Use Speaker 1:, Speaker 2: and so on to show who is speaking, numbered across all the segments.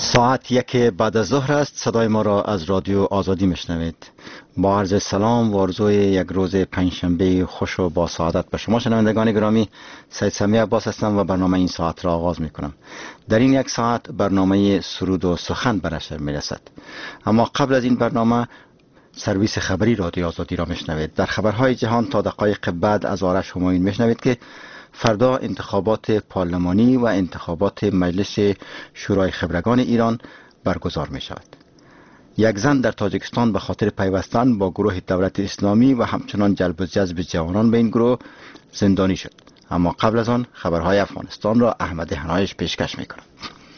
Speaker 1: ساعت 1 بعد از ظهر است. صدای ما را از رادیو آزادی میشنوید. با عرض سلام و آرزوی یک روز پنجشنبه خوش و با سعادت به شما شنوندگان گرامی. سید سمی عباس هستم و برنامه این ساعت را آغاز میکنم. در این یک ساعت برنامه سرود و سخن به نشر میرسد، اما قبل از این برنامه سرویس خبری رادیو آزادی را میشنوید. در خبرهای جهان تا دقایق بعد از آرش همایون میشنوید که فردا انتخابات پارلمانی و انتخابات مجلس شورای خبرگان ایران برگزار می شود. یک زن در تاجیکستان به خاطر پیوستن با گروه دولت اسلامی و همچنان جلب و جذب جوانان به این گروه زندانی شد. اما قبل از آن خبرهای افغانستان را احمد حنایش پیشکش می کند.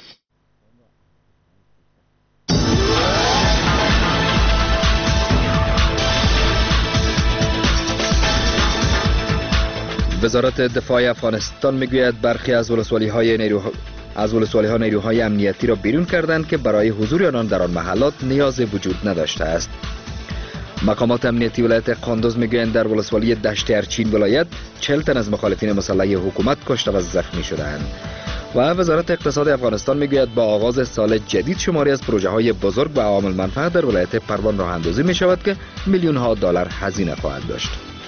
Speaker 2: وزارت دفاع افغانستان میگوید برخی از ولسوالی‌ها نیروهای امنیتی را بیرون کردند که برای حضور آنان در آن محلات نیاز وجود نداشته است. مقامات امنیتی ولایت قندوز میگویند در ولسوالی دشت ارچین ولایت 40 تن از مخالفین مسلح حکومت کشته و زخمی شدند. و وزارت اقتصاد افغانستان میگوید با آغاز سال جدید شماری از پروژه‌های بزرگ و عوامل منفعت در ولایت پروان راه اندازی می شود که میلیون‌ها دلار هزینه خواهد داشت.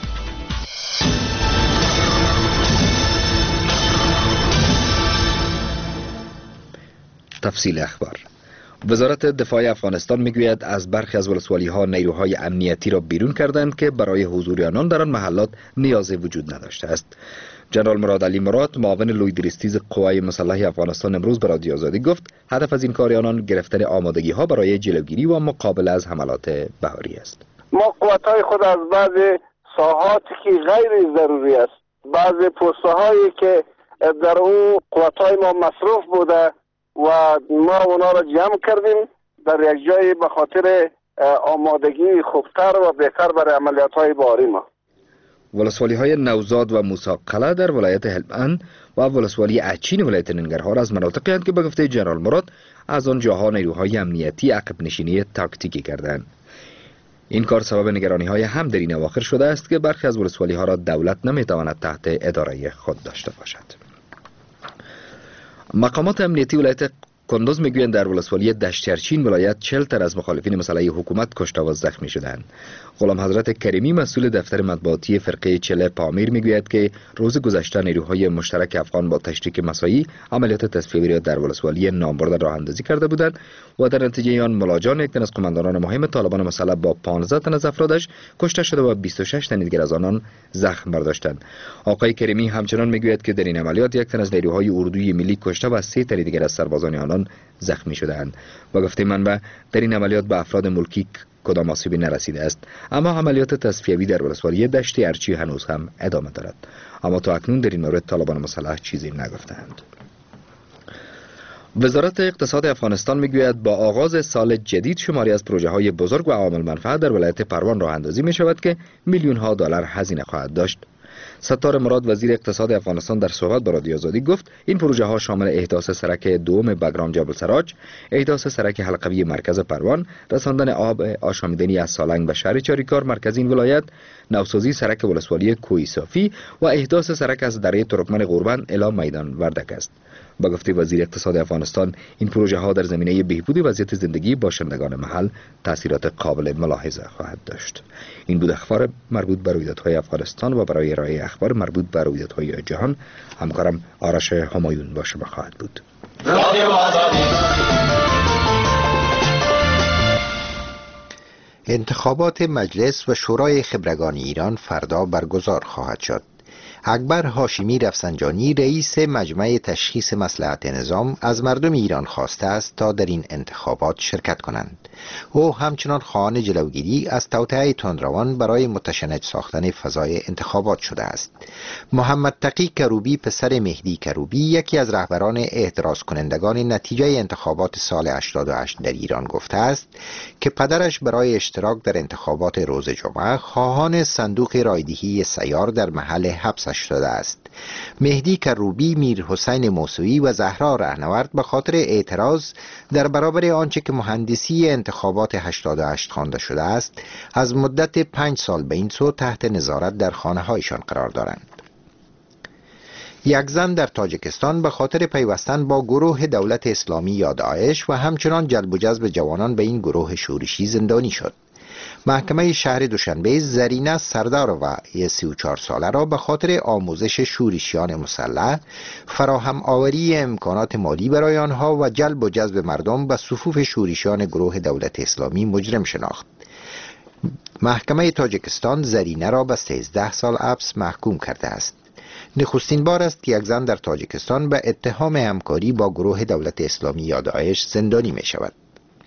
Speaker 2: تفصیل اخبار. وزارت دفاع افغانستان میگوید از برخی از ولسوالی‌ها نیروهای امنیتی را بیرون کردند که برای حضور آنان در آن محلات نیاز وجود نداشته است. جنرال مراد علی مراد، معاون لویدریستیز قوای مسلح افغانستان، امروز به رادیو آزادی گفت هدف از این کار آنان گرفتن آمادگی‌ها برای جلوگیری و مقابله از حملات بهاری است.
Speaker 3: ما قوت‌های خود از بعض ساحاتی که غیر ضروری است، بعض پست‌هایی که در اون قوت‌های ما مصروف بوده و ما اونا را جمع کردیم در یک جایی به خاطر آمادگی خوبتر و بهتر برای عملیات‌های بهاری ما.
Speaker 2: ولسوالی‌های نوزاد و موسی قلعه در ولایت هلمند و ولسوالی اچین ولایت ننگرهار از مناطقی هستند که به گفته جنرال مراد از آن جاها نیروهای امنیتی عقب نشینی تاکتیکی کردند. این کار سبب نگرانی‌های هم در این اواخر شده است که برخی از ولسوالی‌ها را دولت نمی‌تواند تحت اداره خود داشته باشد. مقامات امنیتی ولایت قندوز میگویند در ولسوالی دشت ارچین ولایت 40 تن از مخالفین مسلح حکومت کشته و زخمی شدند. غلام حضرت کریمی، مسئول دفتر مطبوعاتی فرقه چله پامیر، میگوید که روز گذشته نیروهای مشترک افغان با تشریک مساعی عملیات تصفیه‌ای را در ولسوالی نامبرده راه اندازی کرده بودند و در نتیجه آن ملاجان یک تن از قماندانان مهم طالبان مسلح با 15 تن از افرادش کشته شده و 26 تن دیگر از آنان زخم برداشتند. آقای کریمی همچنان میگوید که در این عملیات یک تن از نیروهای اردوی ملی کشته و 3 تن دیگر از سربازان آنان زخمی شدند. با گفته منبع در این عملیات به افراد ملکی کدام آسیبی نرسیده است، اما عملیات تصفیه‌ای در ولسوالی دشت ارچی هنوز هم ادامه دارد. اما تا اکنون در این مورد طالبان مسلح چیزی نگفتند. وزارت اقتصاد افغانستان میگوید با آغاز سال جدید شماری از پروژه‌های بزرگ و عوامل منفعت در ولایت پروان راه اندازی می شود که میلیون‌ها دلار هزینه خواهد داشت. ستار مراد، وزیر اقتصاد افغانستان، در صحبت با رادیو آزادی گفت این پروژه ها شامل احداث سرک دوم بگرام جبل سراج، احداث سرک حلقوی مرکز پروان، رساندن آب آشامیدنی از سالنگ به شهر چاریکار مرکز این ولایت، نوسازی سرک ولسوالی کوی صافی و احداث سرک از دره ترکمن قربان الی میدان وردک است. با گفته وزیر اقتصاد افغانستان این پروژه ها در زمینه بهبود وضعیت زندگی باشندگان محل تاثیرات قابل ملاحظه خواهد داشت. این بود اخبار مربوط به رویدادهای افغانستان و برای ارائه اخبار مربوط به رویدادهای جهان همکارم آرش همایون با شما خواهد بود.
Speaker 4: انتخابات مجلس و شورای خبرگان ایران فردا برگزار خواهد شد. اکبر هاشمی رفسنجانی، رئیس مجمع تشخیص مصلحت نظام، از مردم ایران خواسته است تا در این انتخابات شرکت کنند. او همچنان خواهان جلوگیری از توطئه تندروان برای متشنج ساختن فضای انتخابات شده است. محمد تقی کروبی، پسر مهدی کروبی، یکی از رهبران اعتراض کنندگان نتیجه انتخابات سال 88 در ایران، گفته است که پدرش برای اشتراک در انتخابات روز جمعه خواهان صندوق رایدهی سیار در محل حبسش شده است. مهدی کروبی، میر حسین موسوی و زهرا رهنورد به خاطر اعتراض در برابر آنچه که مهندسی انتخابات 88 خوانده شده است، از مدت 5 سال به این سو تحت نظارت در خانه‌هایشان قرار دارند. یک زن در تاجیکستان به خاطر پیوستن با گروه دولت اسلامی یا داعش و همچنان جلب و جذب جوانان به این گروه شورشی زندانی شد. محکمه شهر دوشنبه زرینه سردارova 34 ساله را به خاطر آموزش شورشیان مسلح، فراهم آوری امکانات مالی برای آنها و جلب و جذب مردم به صفوف شورشیان گروه دولت اسلامی مجرم شناخت. محکمه تاجیکستان زرینه را به 13 سال حبس محکوم کرده است. نخستین بار است که یک زن در تاجیکستان به اتهام همکاری با گروه دولت اسلامی یا داعش زندانی می شود.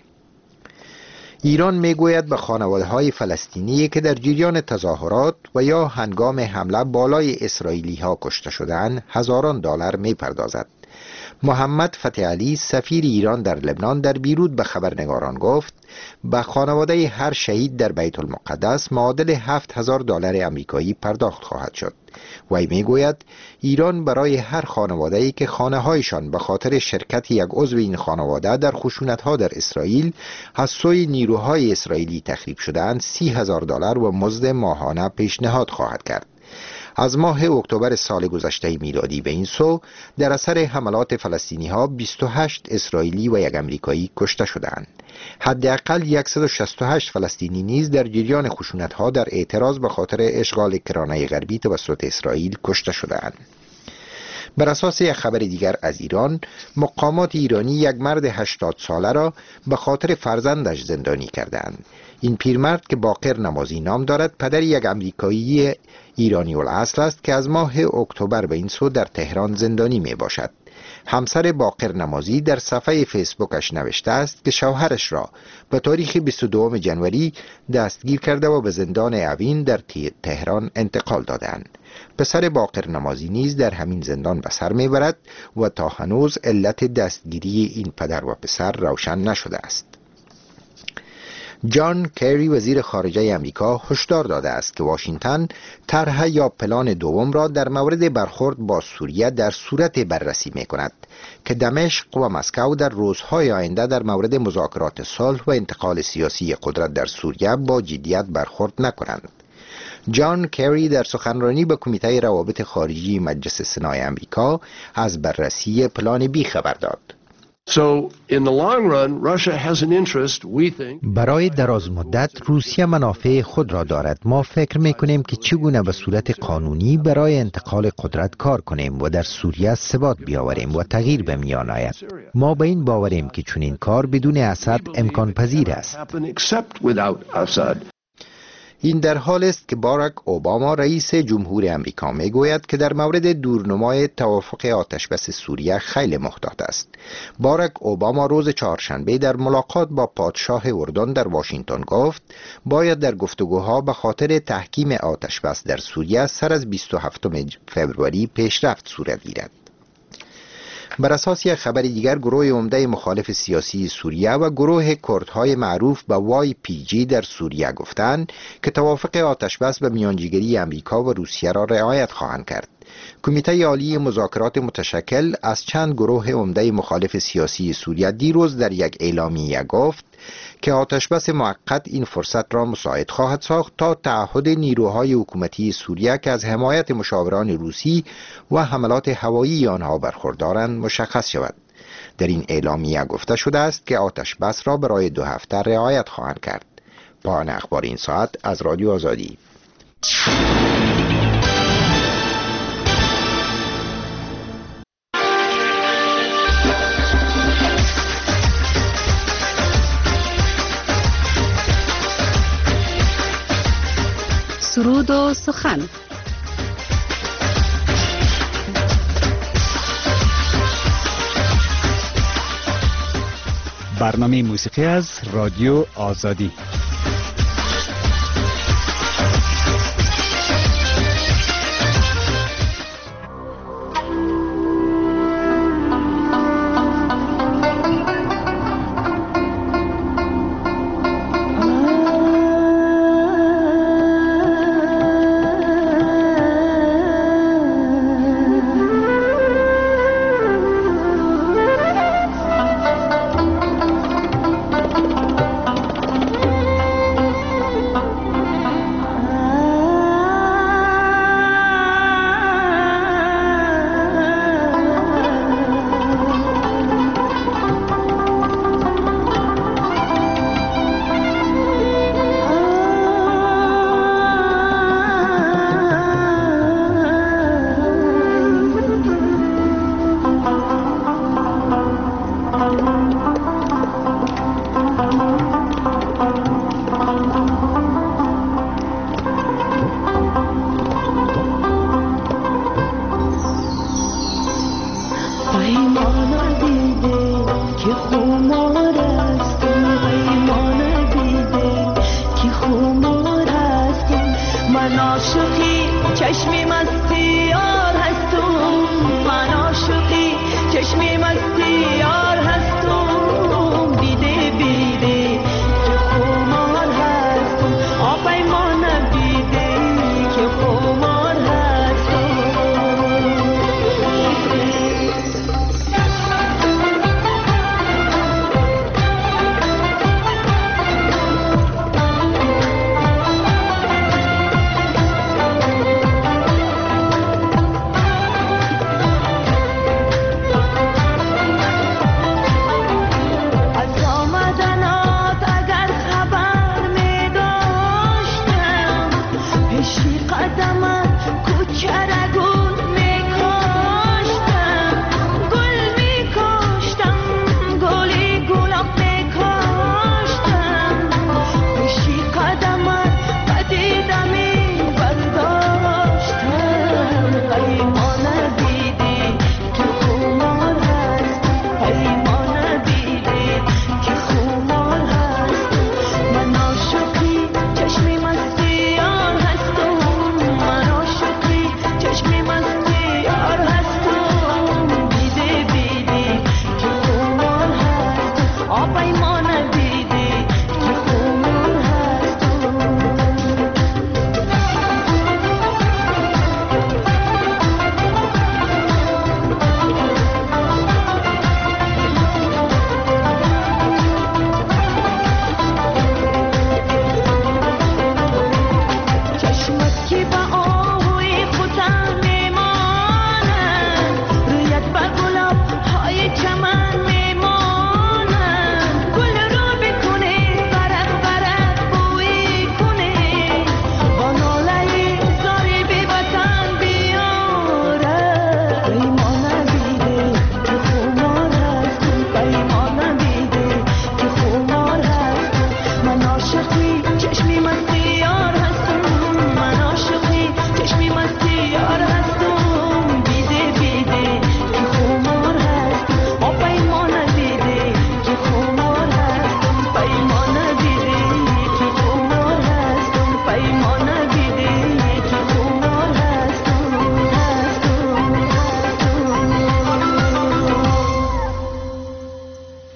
Speaker 4: ایران میگوید به خانواده‌های فلسطینی که در جریان تظاهرات و یا هنگام حمله بالای اسرائیلی ها کشته شدند هزاران دلار میپردازد. محمد فتح علی سفیر ایران در لبنان در بیروت به خبرنگاران گفت به خانواده هر شهید در بیت المقدس معادل 7000 دلار آمریکایی پرداخت خواهد شد. وی میگوید ایران برای هر خانواده‌ای که خانه‌هایشان به خاطر شرکت یک عضو این خانواده در خشونت‌ها در اسرائیل از سوی نیروهای اسرائیلی تخریب شده‌اند 30,000 دلار و مزد ماهانه پیشنهاد خواهد کرد. از ماه اکتبر سال گذشته میلادی به این سو در اثر حملات فلسطینی ها 28 اسرائیلی و یک امریکایی کشته شدند. حداقل 168 فلسطینی نیز در جریان خشونت ها در اعتراض به خاطر اشغال کرانه غربی توسط اسرائیل کشته شدند. بر اساس یک خبر دیگر از ایران، مقامات ایرانی یک مرد 80 ساله را به خاطر فرزندش زندانی کردند. این پیرمرد که باقر نمازی نام دارد پدر یک امریکایی ایرانی الاصل است که از ماه اکتبر به این سو در تهران زندانی می باشد. همسر باقر نمازی در صفحه فیسبوکش نوشته است که شوهرش را به تاریخ 22 جنوری دستگیر کرده و به زندان اوین در تهران انتقال دادند. پسر باقر نمازی نیز در همین زندان به سر میبرد و تا هنوز علت دستگیری این پدر و پسر روشن نشده است. جان کری وزیر خارجه امریکا هشدار داده است که واشنگتن طرح یا پلان دوم را در مورد برخورد با سوریه در صورت بررسی می کند که دمشق و مسکو در روزهای آینده در مورد مذاکرات صلح و انتقال سیاسی قدرت در سوریه با جدیت برخورد نکنند. جان کری در سخنرانی به کمیته روابط خارجی مجلس سنای امریکا از بررسی پلان بی خبر داد.
Speaker 5: برای دراز مدت روسیه منافع خود را دارد. ما فکر میکنیم که چگونه به صورت قانونی برای انتقال قدرت کار کنیم و در سوریه ثبات بیاوریم و تغییر به میان آید. ما به این باوریم که چنین کار بدون اسد امکان پذیر است.
Speaker 4: این در حال است که باراک اوباما رئیس جمهور امریکا میگوید که در مورد دورنمای توافق آتشبس سوریه خیلی محتاط است. باراک اوباما روز چهارشنبه در ملاقات با پادشاه اردن در واشنگتن گفت باید در گفتگوها به خاطر تحکیم آتشبس در سوریه سر از 27 فوریه پیشرفت صورت گیرد. بر اساس یک خبر دیگر، گروه عمده مخالف سیاسی سوریه و گروه کردهای معروف به YPG در سوریه گفتند که توافق آتشبس به میانجیگری امریکا و روسیه را رعایت خواهند کرد. کمیته عالی مذاکرات متشکل از چند گروه عمده مخالف سیاسی سوریه دیروز در یک اعلامیه گفت که آتشبس موقت این فرصت را مساعد خواهد ساخت تا تعهد نیروهای حکومتی سوریه که از حمایت مشاوران روسی و حملات هوایی آنها برخوردارند مشخص شود. در این اعلامیه گفته شده است که آتشبس را برای 2 هفته رعایت خواهند کرد. پایان اخبار این ساعت از رادیو آزادی.
Speaker 6: سرود و سخن.
Speaker 7: برنامه موسیقی از رادیو آزادی.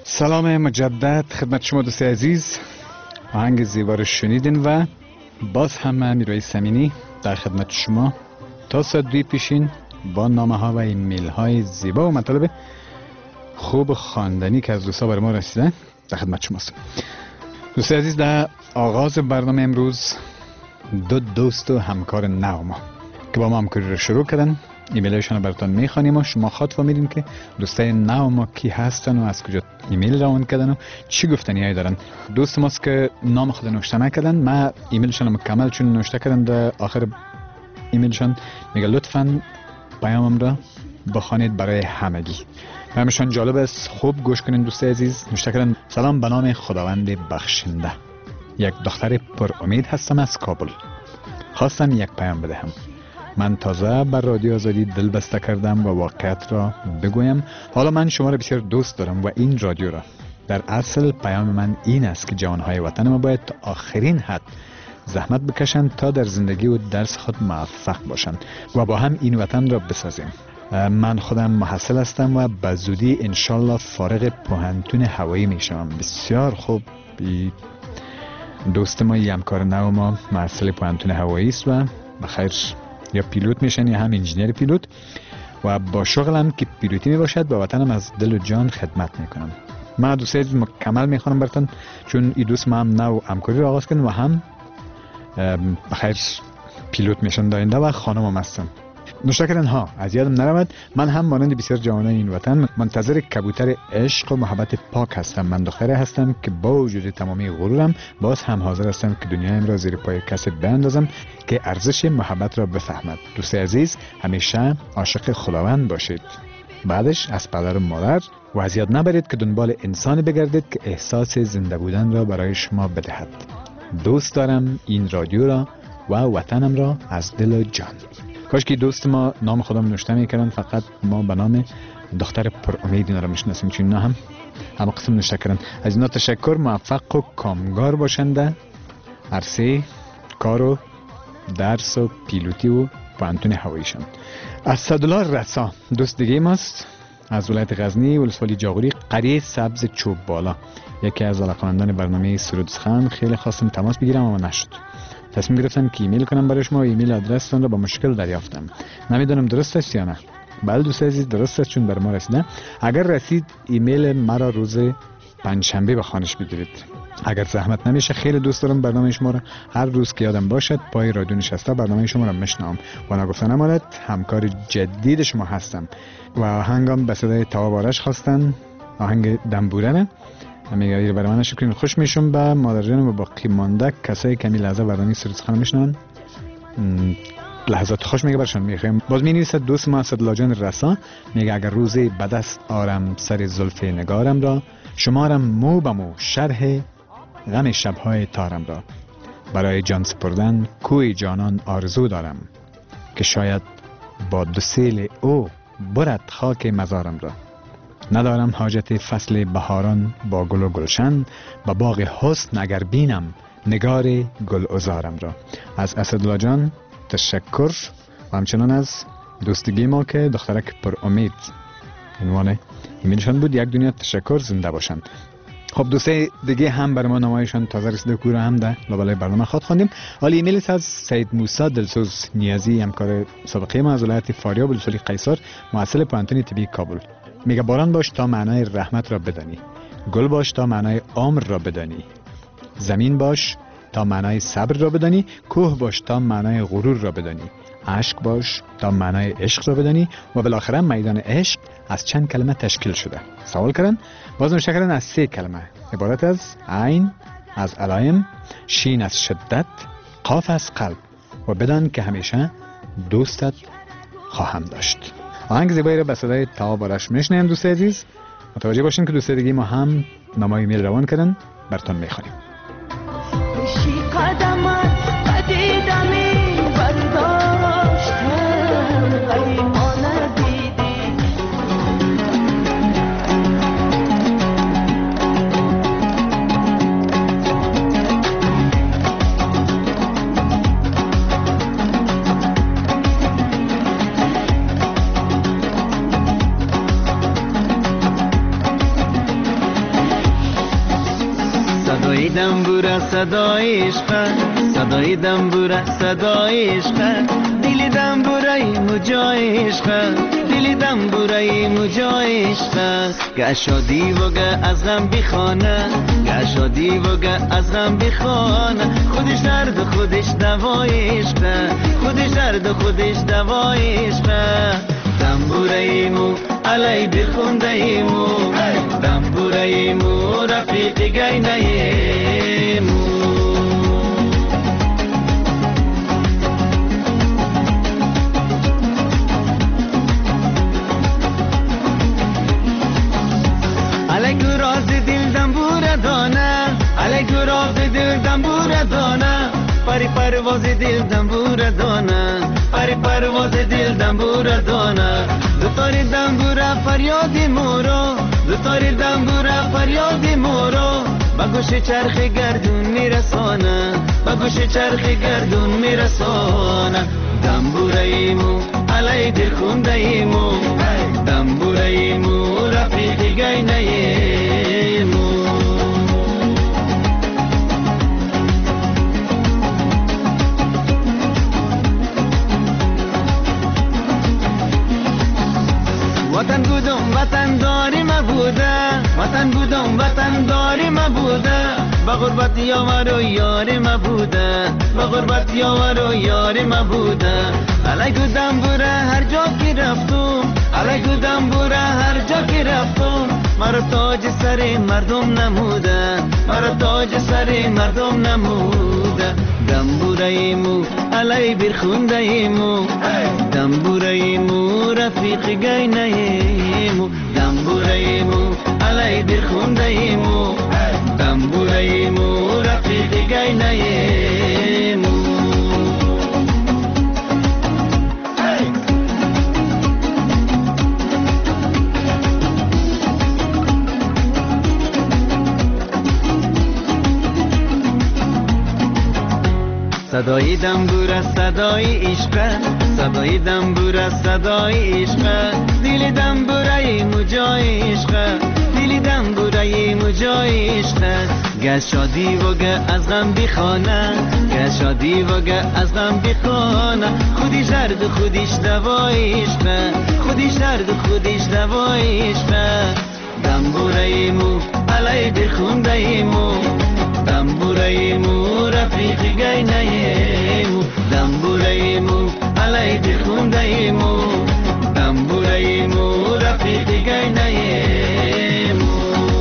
Speaker 7: سلام مجدد خدمت شما دوست عزیز. آهنگ زیبا رو شنیدین و باز هم من میروی سمینی در خدمت شما تا ساعت 2 پیشین با نامه ها و ایمیل های زیبا و مطالب خوب و خواندنی که از دوستا برای ما رسیدن در خدمت شماست. دوست عزیز، در آغاز برنامه امروز دو دوست و همکار نو ما که با ما همکاری رو شروع کردن ایمیلشون رو براتون میخوانیم و شما خاطر میدین که دوستای نو ما کی هستن و از کجا ایمیل روان کردن و چی گفتنیایی دارن. دوست ماست که نام خود نوشته نکردن، ما ایمیلشون رو مکمل چون نوشته کردن در آخر ایمیلشون میگه لطفاً پیامم را بخوانید برای همگی. همشان جالب است، خوب گوش کنین دوست عزیز. نوشته کردن سلام به نام خداوند بخشنده، یک دختر پر امید هستم از کابل. خواستم یک پیام بدهم. من تازه بر رادیو آزادی دل بسته کردم و واقعیت را بگویم. حالا من شما را بسیار دوست دارم و این رادیو را. در اصل پیام من این است که جوانهای وطن ما باید تا آخرین حد زحمت بکشند تا در زندگی و درس خود موفق باشند و با هم این وطن را بسازیم. من خودم محصل هستم و به زودی انشالله فارغ پوهنتون هوایی میشم. بسیار خوب. دوست ما همکار نو ما محصل پوهنتون هوایی است و بخیر یا پیلوت میشن یا هم انجینیر پیلوت و با شغلم که پیلوتی میباشد با وطنم از دل و جان خدمت میکنم. من دوست عزیز مکمل میخوانم براتون چون این دوست ما هم نو همکاری رو آغاز کردن و هم بخیر پیلوت میشن داینده و خانم هم هستم. نوشته کردن ها از یادم نرود من هم مانند بسیار جوانای این وطن منتظر کبوتر عشق و محبت پاک هستم. من دختره هستم که با وجود تمامی غرورم باز هم حاضر هستم که دنیایم را زیر پای کسی بیاندازم که ارزش محبت را بفهمد. دوست عزیز همیشه عاشق خداوند باشید، بعدش از پدر و مادر و از یاد نبرید که دنبال انسانی بگردید که احساس زنده بودن را برای شما بدهد. دوست دارم این رادیو را و وطنم را از دل و جان. کاش که دوست ما نام خودم نوشته میکردن، فقط ما به نام دختر پر امید اینا رو میشناسیم چون اینا هم قسم نوشته کردن. از اینا تشکر. موفق و کامگار باشند عرصه کار و درس و پیلوتی و پوهنتون هواییشان. اسدالله رسا دوست دیگه ماست از ولایت غزنی ولسوالی جاغوری قریه سبز چوب بالا، یکی از علاقه‌مندان برنامه سرود سخن. خیلی خواستم تماس بگیرم اما نشد. تصمیم گرفتم که ایمیل کنم برای شما و ایمیل آدرستون رو با مشکل دریافتم. نمیدونم درست است یا نه. بله دوست عزیز درست است چون بر ما رسیده. اگر رسید ایمیل مرا روز پنجشنبه به خانش بگیرید. اگر زحمت نمیشه خیلی دوست دارم برنامه شما رو هر روز که یادم باشد پای رادیو نشسته برنامه شما رو میشنوم و نگفتن امانت همکار جدید شما هستم. و آهنگم به صدای تواب آرش خواستن، آهنگ دنبورنه. میگه برای من شکرین خوش میشم به مادر جانم و باقی مانده کسایی که می لحظه برنامه سرود سخن میشنون لحظات خوش میگه برشان میخوایم. باز می نویسد دوست ما اسدالله جان رسا میگه اگر روزی به دست آرم سر زلف نگارم را شمارم مو به مو شرح غم شبهای تارم را برای جان سپردن کوی جانان آرزو دارم که شاید با دو سیل او برد خاک مزارم را ندارم حاجت فصل بهاران با گل و گلشن به باغ حسن اگر بینم نگار گل عذارم را. از اسدالله جان تشکر و همچنان از دوستگی ما که دخترک پر امید عنوان ایمیلشان بود. یک دنیا تشکر، زنده باشند. خب دوسته دیگه هم برای ما نمایشان تازه رسیده کوره هم در لابلای برنامه خود خواندیم. حالی ایمیل از سید موسی دلسوز نیازی همکار سابقه ما از ولایت فاریاب ولسوالی قیصر محصل پوهنتون طبی کابل. میگه باران باش تا معنای رحمت را بدانی، گل باش تا معنای عمر را بدانی، زمین باش تا معنای صبر را بدانی، کوه باش تا معنای غرور را بدانی، عشق باش تا معنای عشق را بدانی و بالاخره میدان عشق از چند کلمه تشکیل شده؟ سوال کردن. باز نوشته کردن از 3 کلمه عبارت از عین از علائم، شین از شدت، قاف از قلب و بدان که همیشه دوستت خواهم داشت. آهنگ زیبایی را به صدای تواب آرش میشنویم. دوست عزیز متوجه باشین که دوست دیگه ما هم نامه ایمیل روان کردن براتون میخوانیم.
Speaker 8: صدای دنبوره صدای عشق، صدای دنبوره صدای عشق، دل دنبوره مجای عشق، دل دنبوره مجای عشق. گه شادی و گه از غم بخانه، گه شادی و گه از غم بخانه، خودش درد و خودش دوای عشق، خودش درد و خودش دوای عشق. دنبوره ایمو علی بخونده ایمو، دنبوره ایمو رفیق گینه ایمو. علی گراز دل دنبوره دانه، علی گراز دل دنبوره دانه، پری پرواز دل دنبوره دانه، پری پرواز دل دنبوره دانه. دوتاری دنبوره فریاد مورو، دوتاری دنبوره فریاد مورو، با گوش چرخ گردون میرسانه، با گوش چرخ گردون میرسانه. دنبوره ایمو علی دل خونده ایمو، دنبوره ایمو رفیق گینه ایمو. وطن بودم وطن داری مبوده، وطن بودم وطن داری مبوده، با غربت یاور و یاری مبوده، با غربت یاور و یاری مبوده. علیکو دنبوره هر جا که رفتم، علیکو دنبوره هر جا که رفتم، مرا تاج سر مردم نموده، مرا تاج سر مردم نموده. دنبوره ایمو علی برخونده ایمو، دنبوره ایمو رفیق گینه ایمو، دنبوره ایمو علی برخونده ایمو، دنبوره ایمو رفیق گینه ایمو. صدای دنبوره صدای عشق، صدای دنبوره صدای عشق، دل دنبوره مجای عشق، دل دنبوره مجای عشق. گه شادی و گه از غم بخانه، گه شادی و گه از غم بخانه، خودش درد و خودش دوای عشق، خودش درد و خودش دوای عشق. دنبوره ایمو علی بخونده ایمو، دنبوره ایمو رفیق گینه ایمو، دنبوره ایمو علی بخونده ایمو، دنبوره ایمو رفیق گینه ایمو.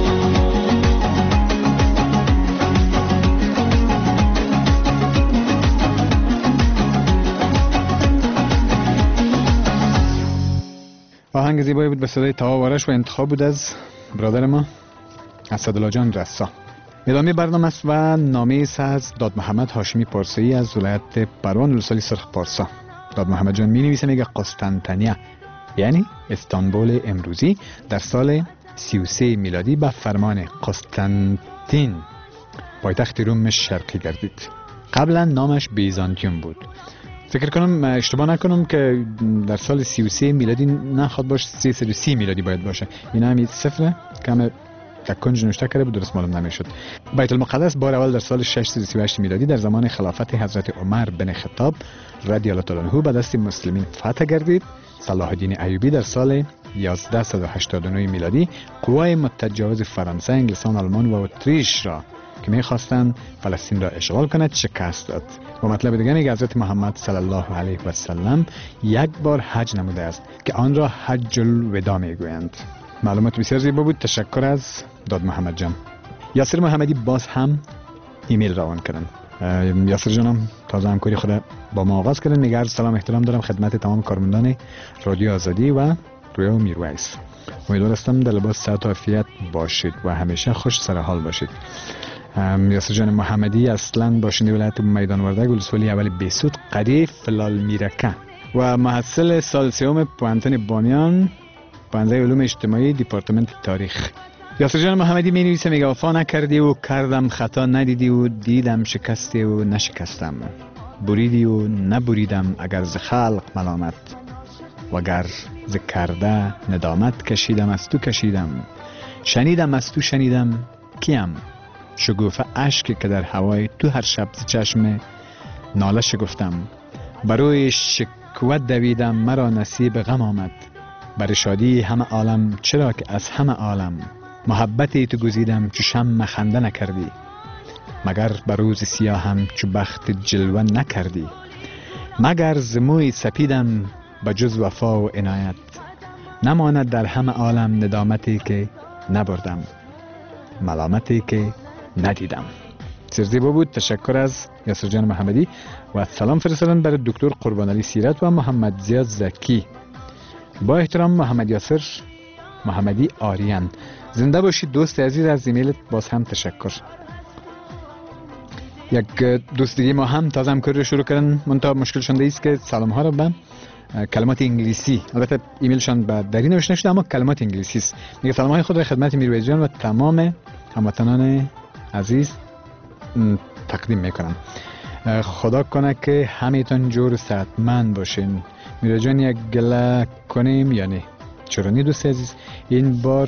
Speaker 7: آهنگ زیبایی بود به صدای طاها آرش و انتخاب بود از برادر ما اسدالله جان رسا. ادامه برنامه است و نامه است از داد محمد هاشمی پارسایی از ولایت پروان ولسوالی سرخ پارسا. داد محمد جان می نویسه، میگه قسطنطنیه یعنی استانبول امروزی در سال 33 میلادی به فرمان قسطنطین پایتخت روم شرقی گردید. قبلا نامش بیزانتیوم بود. فکر کنم اشتباه نکنم که در سال 33 میلادی نخواد باشه، 330 میلادی باید باشه. این همین صفره کم تکنج نوشته کرده بود، درست معلوم نمیشد. بیت المقدس بار اول در سال 638 میلادی در زمان خلافت حضرت عمر بن خطاب رضی الله تعالی عنه به دست مسلمین فتح گردید. صلاح الدین ایوبی در سال 1189 میلادی قوای متجاوز فرانسه، انگلستان، آلمان و اتریش را که می‌خواستند فلسطین را اشغال کند شکست داد. و مطلب دیگه میگه حضرت محمد صلی الله علیه و سلم یک بار حج نموده است که آن را حج الوداع میگویند. معلومات بسیار زیبا بود. تشکر از داد محمد جان. یاسر محمدی باز هم ایمیل روان کردن. یاسر جانم تازه همکاری خود با ما آغاز کردن. میگه سلام احترام دارم خدمت تمام کارمندان رادیو آزادی و رویا میرویس. امیدوار هستم در لباس صحت و عافیت باشید و همیشه خوش سر حال باشید. یاسر جان محمدی اصلا باشنده ولایت میدان وردک ولسوالی اول بیسود قریه فلال میرکه و محصل سال سوم پوانتن بانیان پانزه علوم اجتماعی دیپارتمنت تاریخ. یاسر جان محمدی می نویسه، میگه وفا نکردی و کردم خطا ندیدی و دیدم شکستی و نشکستم، بریدی و نبریدم اگر ز خلق ملامت وگر ز کرده ندامت کشیدم از تو کشیدم، شنیدم از تو شنیدم کیم شگوفه اشکی که در هوای تو هر شب ز چشم ناله شگفتم. بروی شکوه دویدم مرا نصیب غم آمد. بر شادی همه عالم چرا که از همه عالم محبتی تو گزیدم چو شمع خنده نکردی. مگر بر روز سیاهم چو بخت جلوه نکردی. مگر ز موی سپیدم به جز وفا و عنایت نماند در همه عالم ندامتی که نبردم ملامتی که ندیدم. سرزیبا بود. تشکر از یاسر جان محمدی و سلام فرستادن برای دکتر قربانعلی سیرت و محمد زیاد زکی. با احترام محمد یاسر محمدی آریان. زنده باشید دوست عزیز. از ایمیلت باز هم تشکر. یک دوست دیگه ما هم تازه همکاری رو شروع کردن، منتها مشکل شده است که سلام ها رو به کلمات انگلیسی، البته ایمیلشان به دری نوشته نشده اما کلمات انگلیسی است. میگه سلام های خود را خدمت میرویز جان و تمام هموطنان عزیز تقدیم میکنم. خدا کنه که همیتون جور صحتمند باشین. میرویز جان یک گله کنیم یا نه؟ چرا نی دوست عزیز؟ این بار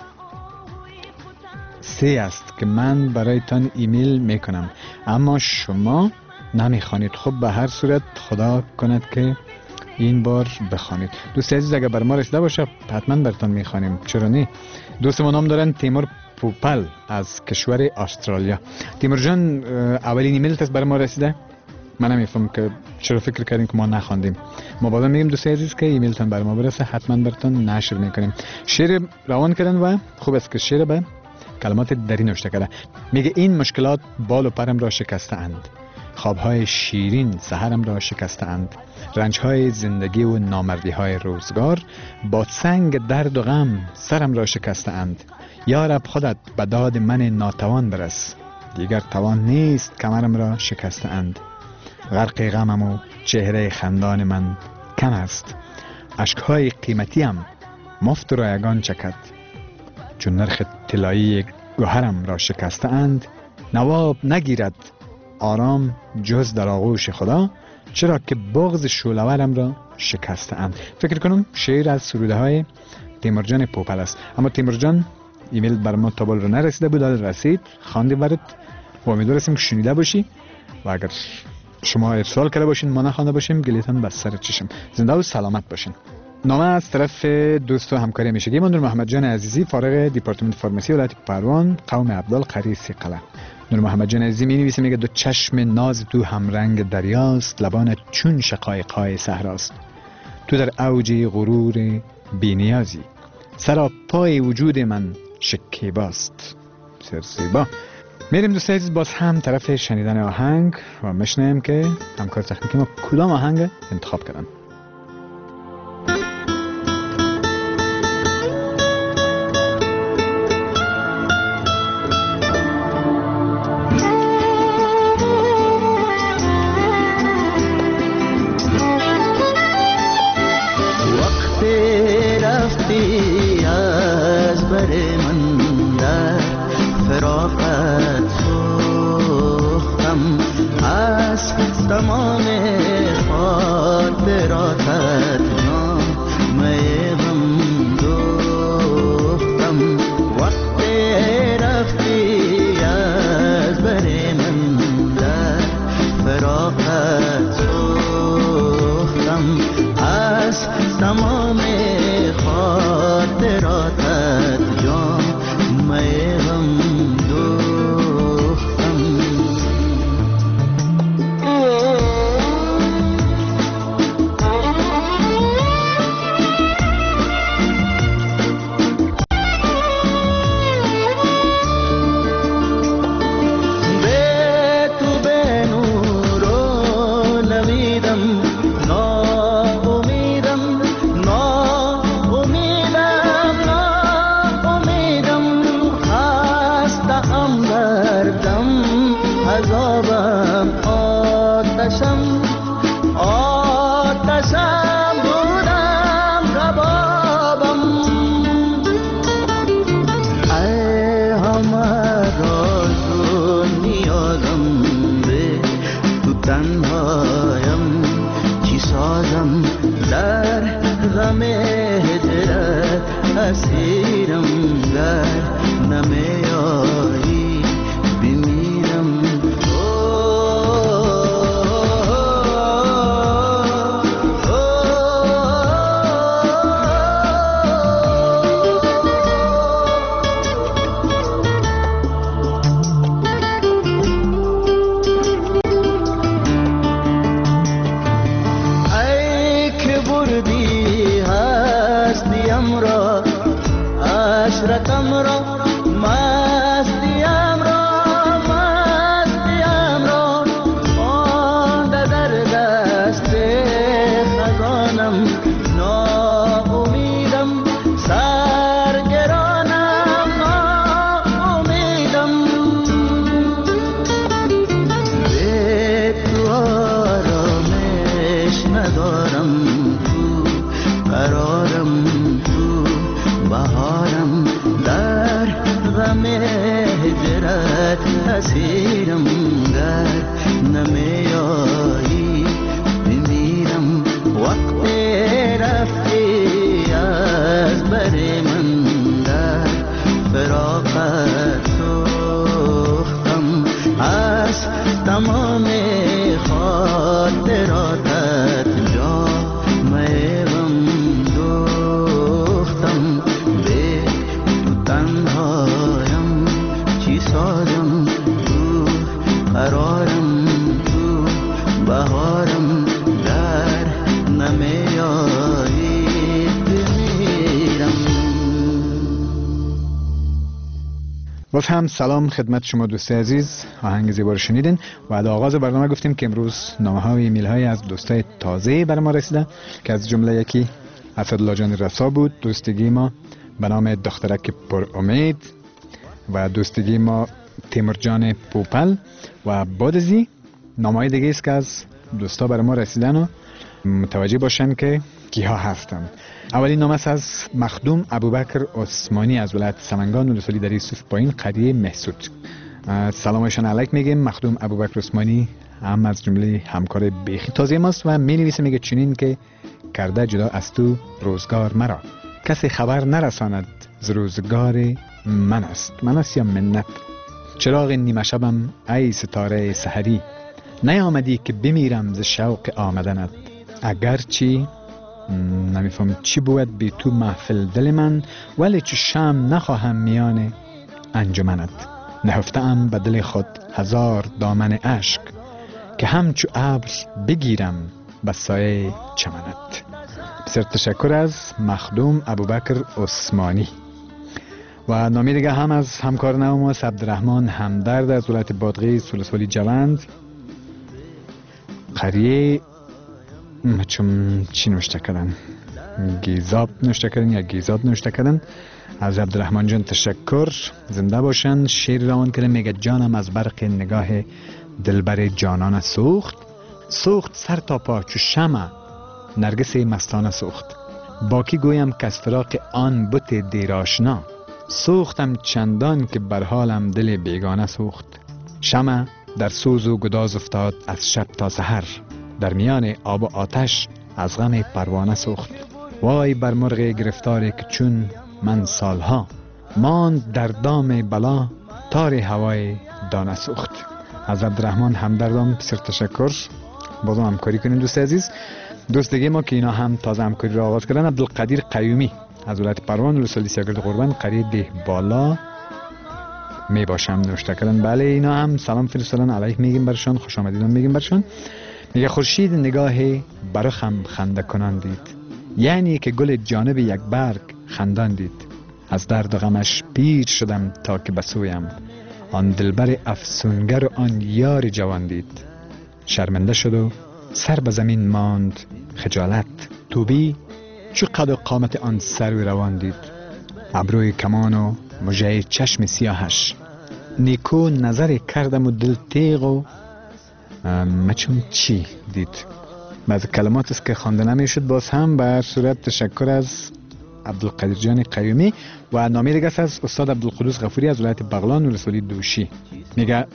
Speaker 7: 3 است که من برایتان ایمیل میکنم اما شما نمیخوانید. خب به هر صورت خدا کند که این بار بخوانید. دوست عزیز اگر بر ما رسیده باشه حتما براتون میخوانیم. چرا نه؟ دوست ما نام دارن تیمور پوپل از کشور استرالیا. تیمور جان اولین ایمیلت است بر ما رسیده. من نمیفهم که چرا فکر کردین که ما نخواندیم. ما بعدا میگیم دوست عزیز که ایمیلتون بر ما برسه حتما براتون نشر میکنیم. شعر روان کردن و خوب است که شعر به کلمات دری نوشته کرده. میگه این مشکلات بال و پرم را شکسته اند. خوابهای شیرین سحرم را شکسته اند. رنجهای زندگی و نامردی های روزگار با سنگ درد و غم سرم را شکسته اند. یا رب خودت به داد من ناتوان برس. دیگر توان نیست کمرم را شکسته اند. غرق غمم و چهره خندان من کم است. اشکهای قیمتیم مفت رایگان چکد. چون نرخ طلایی گوهرم را شکسته اند. نواب نگیرد آرام جز در آغوش خدا. چرا که بغض شعله‌ورم را شکسته اند. فکر کنم شعر از سروده های تیمور جان پوپل است. اما تیمور جان ایمیل بر ما تابل رو نرسیده بود، رسید خواندی برات و امیدوارم که شنیده باشی و اگر شما ارسال کرده باشین ما نخوانده باشیم گلیتان بس سر چشم. زنده و سلامت باشین. نامه از طرف دوست و همکاری همیشگی من نور محمد جان عزیزی، فارغ دیپارتمنت فارمسی ولایت پروان، قوم عبدال قری سیقله. نور محمد جان عزیزی می نویسه، میگه دو چشم ناز تو همرنگ دریاست، لبان چون شقایق‌های صحراست. تو در اوج غرور بی‌نیازی، سرا پای وجود من شکیباست. سرزیبا. میریم دوست عزیز باز هم طرف شنیدن آهنگ و میشنیم که همکار تکنیکی ما کدام آهنگ انتخاب کردن.
Speaker 8: تمام خاطراتت نام غم دوختم. وقت رفتی از بر من در فراقت سوختم. از تمام خاطراتت جام غم اسیرم در نمیایی همه هجرت اسیرم گر نمیایی بمیرم وقت رفتی از بر من در فراقت سوختم از تمام خاطراتت جامعم دوختم به تو تنهایم چی سازم تو قرارم تو بهارم در نمیایی بمیرم.
Speaker 7: باز هم سلام خدمت شما دوست عزیز. آهنگ زیبا رو شنیدین و در آغاز برنامه گفتیم که امروز نامه و ایمیل های از دوستای تازه بر ما رسیده که از جمله یکی اسدالله جان رسا بود، دوستگی ما به نام دخترک پر امید و دوستگی ما تیمور جان پوپل و بادزی. نامه های دیگه است که از دوستا بر ما رسیدن و متوجه باشن که کیها هستن. اولین نامه است از مخدوم ابوبکر عثمانی از ولایت سمنگان ولسوالی در یوسف پایین قریه محسود. سلامشان علیک میگیم. مخدوم ابوبکر عثمانی هم از جمله همکار بیخی تازه ماست و می نویسه میگه چنین که کرده جدا از تو روزگار مرا، کسی خبر نرساند ز روزگار من است یا منت. چراغ نیمه شبم ای ستاره سحری، نیامدی که بمیرم ز شوق آمدنت. اگرچی نمیفهم چی بود بی تو محفل دل من، ولی چو شم نخواهم میان انجمنت. نهفتم به دل خود هزار دامن عشق، که همچو ابر بگیرم به سایه چمنت. بسیار تشکر از مخدوم ابوبکر عثمانی. و نامی دیگه هم از همکار نو ما عبدالرحمن همدرد از ولایت بادغیس ولسوالی جوند قریه چون چی نوشته کردن، گیزاب نوشته کردن یا گیزاب نوشته کردن. از عبدالرحمن جان تشکر، زنده باشن. شعر روان کرده میگه جانم از برق نگاه دلبر جانان سوخت، سوخت سر تا پا چو شمع نرگس مستانه سوخت. باکی گویم که از فراق آن بت دیراشنا، سوختم چندان که بر حالم دل بیگانه سوخت. شمع در سوز و گداز افتاد از شب تا سحر، در میان آب و آتش از غم پروانه سوخت. وای بر مرغ گرفتاری که چون من سالها، ماند در دام بلا تار هوای دانه سوخت. از عبدالرحمن همدردم بسیار تشکر. بازم همکاری کنیم دوست عزیز. دوست دیگه ما که اینا هم تازه همکاری را آغاز کردن، عبدالقدیر قیومی از ولایت پروان ولسوالی سیاگرد قربان قریه ده بالا می باشم نوشته کردن. بله اینا هم سلام فرستادن علیک میگیم برشان، خوش آمدیدن میگیم برشان. میگه خورشید نگاه برخم خنده کنان دید، یعنی که گل جانب یک برگ خندان دید. از درد و غمش پیر شدم تا که بسویم، آن دلبر افسونگر و آن یار جوان دید. شرمنده شد و سر به زمین ماند خجالت، توبی چو قد و قامت آن سر و روان دید. ابروی کمان و مژه چشم سیاهش، نیکو نظر کردم و دل تیغ و مچون چی دید. بعض کلمات است که خوانده نمیشد. باز هم بر صورت تشکر از عبدالقدیر جان قیومی. و نامه دیگه است از استاد عبدالقدوس غفوری از ولایت بغلان ولسوالی دوشی. میگه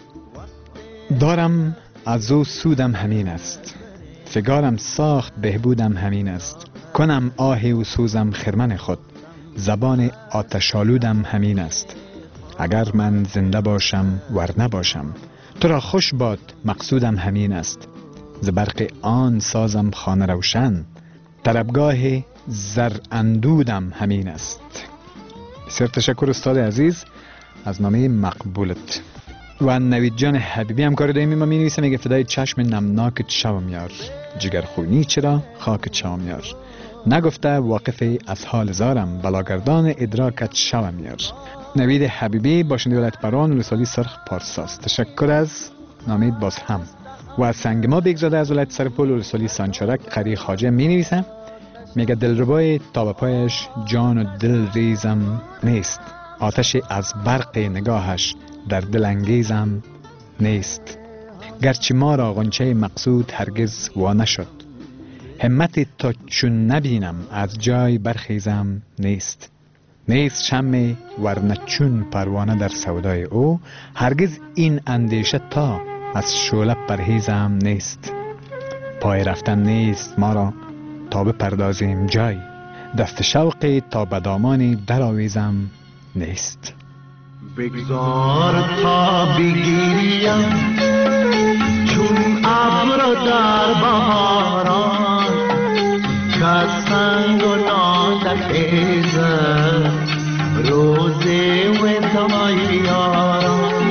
Speaker 7: دارم از او سودم همین است، فگارم ساخت بهبودم همین است. کنم آه و سوزم خرمن خود، زبان آتشالودم همین است. اگر من زنده باشم ور نباشم، تو را خوش باد مقصودم همین است. ز برق آن سازم خانه روشن، طربگاه زر اندودم همین است. بسیار تشکر استاد عزیز از نامه مقبولت. و نوید جان حبیبی همکار دائمی ما می نویسه میگه فدای چشم نمناکت شوم یار، جگر خونی چرا خاکت شوم یار. نگفته واقف از حال زارم، بلاگردان ادراکت شوم یار. نوید حبیبی باشنده ولایت پروان ولسوالی سرخ پارساست. تشکر از نامه باز هم. و از سنگ ما بگذاده از ولایت سرپل ولسوالی سانچارک قریه خواجه می نویسه میگه دلربای تا به پایش جان و دل ریزم نیست، آتش از برق نگاهش در دل انگیزم نیست. گرچه ما را غنچه مقصود هرگز وا نشد، همت تا چون نبینم از جای برخیزم نیست. نیست شمع ورنه چون پروانه در سودای او. هرگز این اندیشه تا از شعله پرهیزم نیست. پای رفتن نیست ما را تا بپردازیم جای. دست شوقی تا به دامانی در آویزم نیست.
Speaker 8: بگذار تا بگیریم چون ابر در بهاران که سنگ و ناله خیزد روز وداع یاران.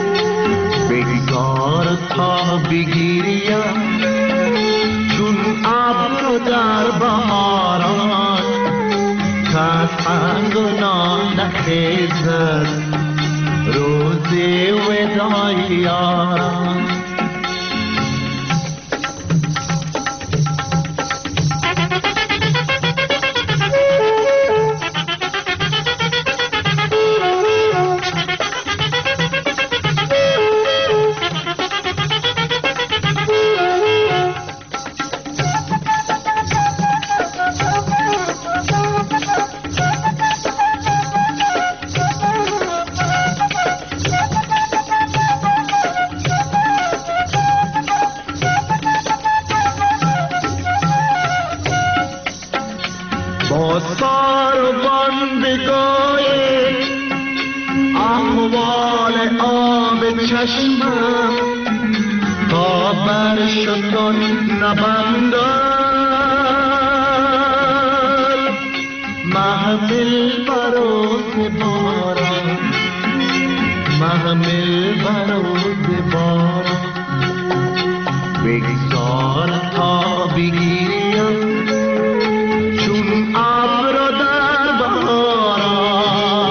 Speaker 8: بگذار تا بگیریم چون ابر در بهاران که سنگ و ناله خیزد روز وداع یاران. چشمم تا بر شتر نبندد محمل بروز باران محمل بروز باران. بگذار تا بگیریم چون ابر در بهاران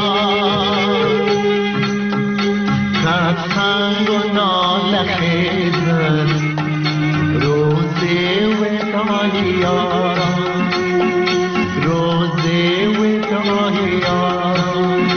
Speaker 8: سنگ و ناله خیزد روز وداع یاران روز وداع یاران.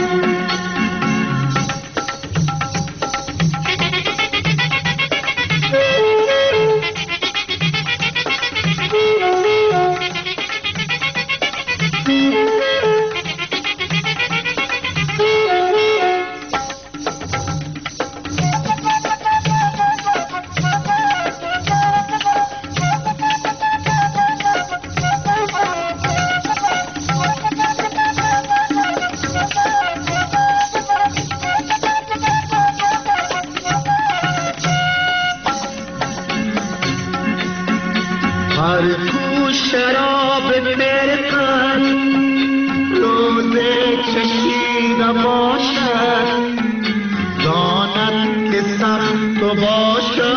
Speaker 8: هر کو شراب فرقت روز چشیده باشد داند که سخت باشد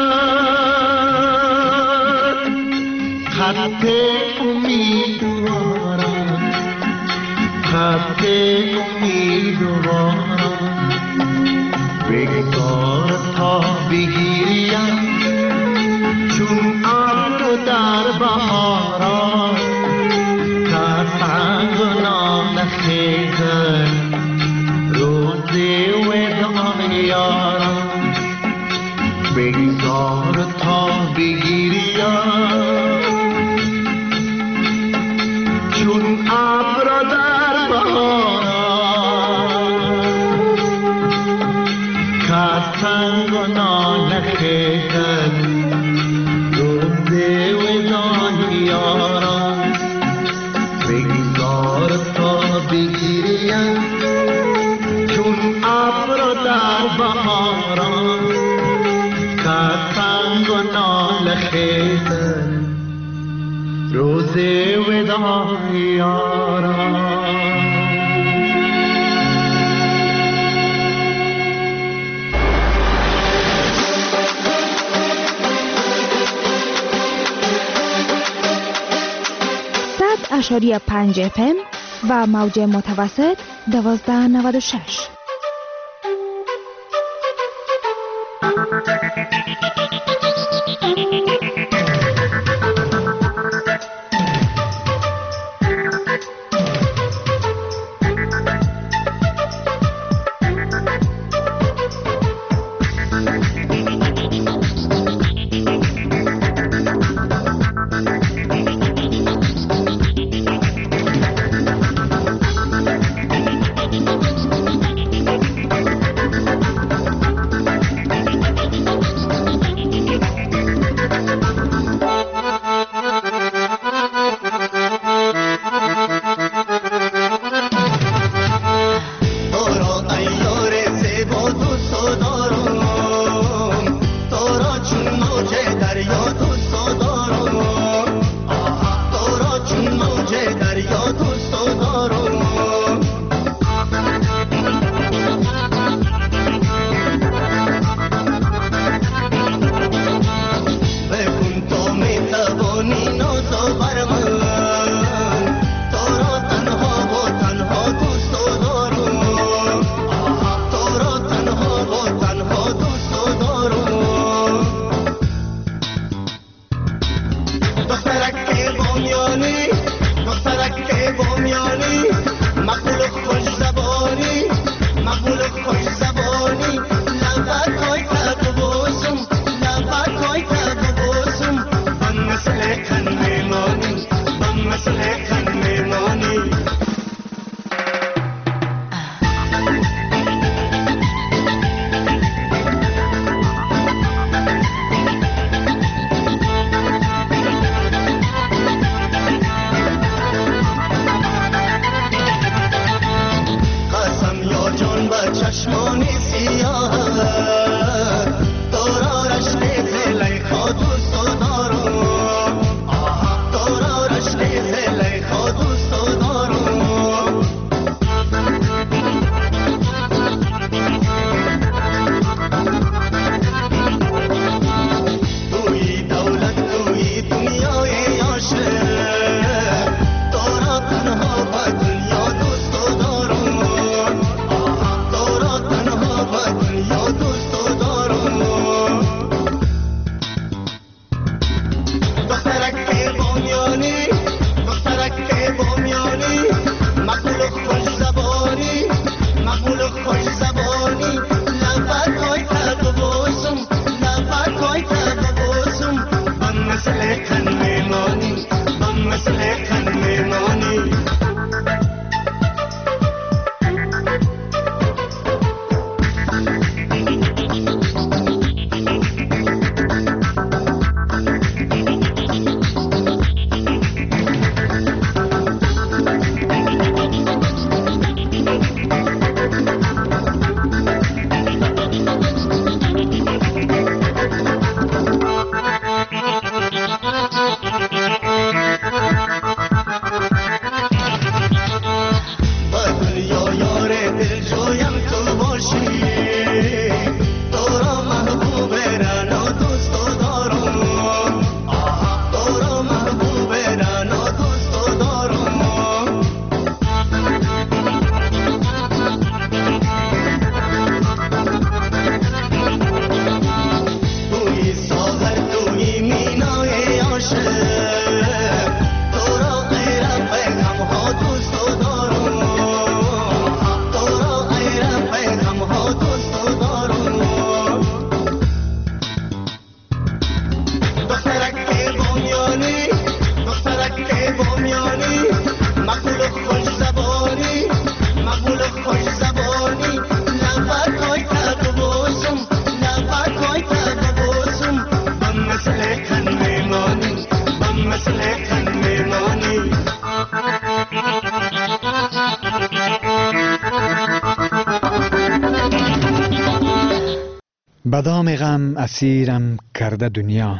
Speaker 8: خط امیدواران خط امیدواران. بگذار تا بگیریم چون ابر در بهاران که سنگ و ناله خیزد روز وداع یاران. بگذار تا بگیریم چون ابر در بهاران که سنگ و ناله خیزد یاران. بگذار تا بگیریم چون ابر در بهاران که سنگ و ناله خیزد روز وداع یاران.
Speaker 9: اشاری 5 FM و موج متوسط 1296.
Speaker 7: بدام غم اسیرم کرده دنیا،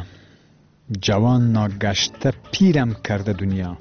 Speaker 7: جوان ناگشته پیرم کرده دنیا.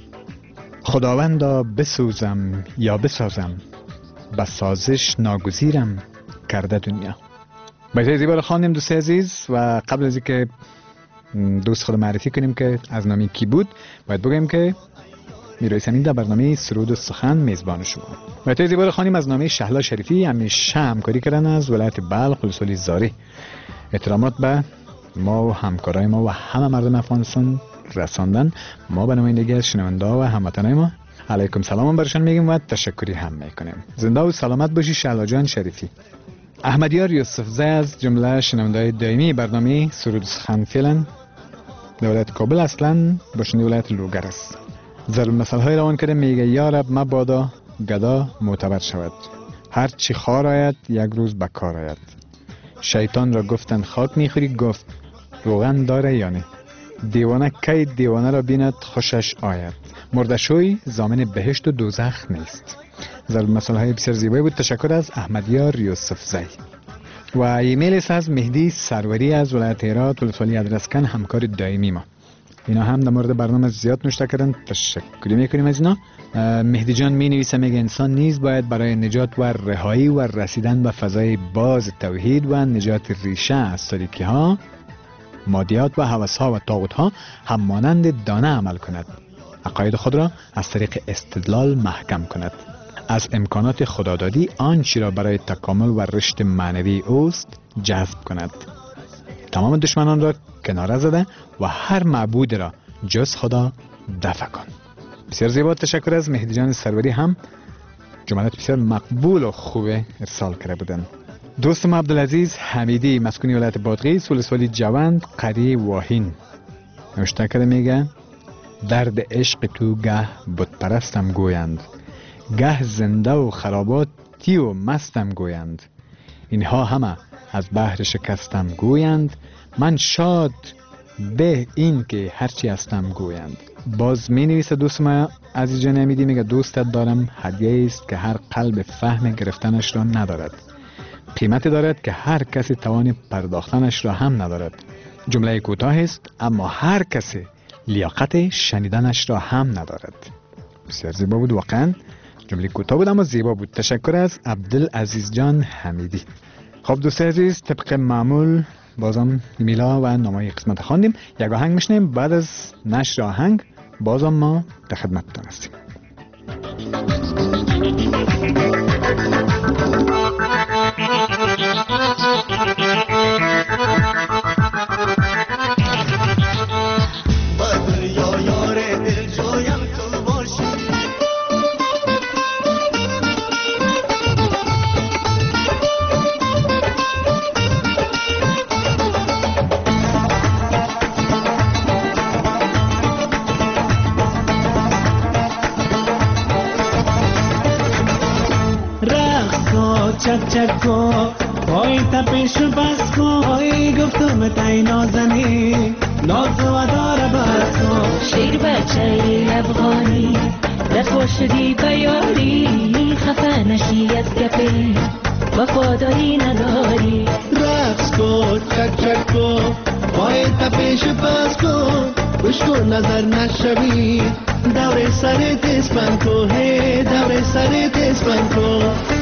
Speaker 7: خداوندا بسوزم یا بسازم، به سازش ناگزیرم کرده دنیا. بیت زیبا رو خواندیم دوست عزیز، و قبل از اینکه دوست خود معرفی کنیم که از نام کی بود، باید بگیم که میرای سمین در برنامه سرود و سخن میزبان شما. بیت زیبا رو خواندیم از نام شهلا شریفی، همیشه همکاری کردن از ولایت بلخ ولسوالی زاری. احترامات به ما و همکارای ما و همه مردم افغانستان رساندن. ما به نمایندگی از شنونده و هموطنای ما علیکم سلام برشان میگیم و تشکری هم میکنیم. زنده و سلامت باشی شهلا جان شریفی. احمدیار یوسفزی از جمله شنونده‌های دائمی برنامه سرود و سخن فعلا در ولایت کابل، اصلا باشنده ولایت لوگر است. ضرب مثل‌های روان کرده، میگه یا رب مبادا گدا معتبر شود، هر چی خار آید یک روز به کار آید. شیطان را گفتند خاک میخوری، گفت روغن داره یا نه. دیوانه کی دیوانه را بیند خوشش آید، مردشوی ضامن بهشت و دوزخ نیست. ضرب مثل‌های بسیار زیبایی بود. تشکر از احمدیار یوسفزی. و ایمیل از مهدی سروری از ولایت هرات ولسوالی ادرسکن، همکار دائمی ما. اینا هم در مورد برنامه زیاد نوشته کردن، تشکر میکنیم از اینا. مهدی جان می نویسه، میگه انسان نیز باید برای نجات و رهایی و رسیدن به فضای باز توحید و نجات ریشه از تاریکی ها، مادیات و هوس ها و طاغوت ها هم مانند دانه عمل کند. عقاید خود را از طریق استدلال محکم کند. از امکانات خدادادی آنچه را برای تکامل و رشد معنوی اوست جذب کند. تمام دشمنان را کناره زده و هر معبود را جز خدا دفع کن. بسیار زیبا. تشکر از مهدی جان سروری، هم جملات بسیار مقبول و خوبه ارسال کرده بودن. دوستم عبدالعزیز حمیدی مسکونی ولایت بادغیس ولسوالی جوند قریه واهین نوشته کرده، میگه درد عشق تو گه بت پرستم گویند، گه زنده و خراباتی و مستم گویند، اینها همه از بحر شکستم گویند، من شاد به این که هرچی هستم گویند. باز می نویسه دوستم عزیز جان حمیدی، میگه دوستت دارم هدیه است که هر قلب فهم گرفتنش را ندارد، قیمتی دارد که هر کسی توان پرداختنش را هم ندارد، جمله کوتاه است اما هر کسی لیاقت شنیدنش را هم ندارد. بسیار زیبا بود، واقعا جمله کوتاه بود اما زیبا بود. تشکر از عبدالعزیز جان حمیدی. خب دوست عزیز، طبق معمول بازم ایمیلا و نامه قسمت خواندیم، یک آهنگ میشنیم، بعد از نشر آهنگ بازم ما در خدمتتون هستیم.
Speaker 10: چک چک کو پای تپش بس کو گفتم تای نازنی ناز و دار بس کو
Speaker 11: شیر بچه افغانی رسوا شدی بیاری خفه نشی از گپی وفاداری نداری
Speaker 10: رقص کو چک چک کو پای تپش بس کو گوش کن نظر نشوی دور سرت اسپن کو ہے دور سرت اسپن کو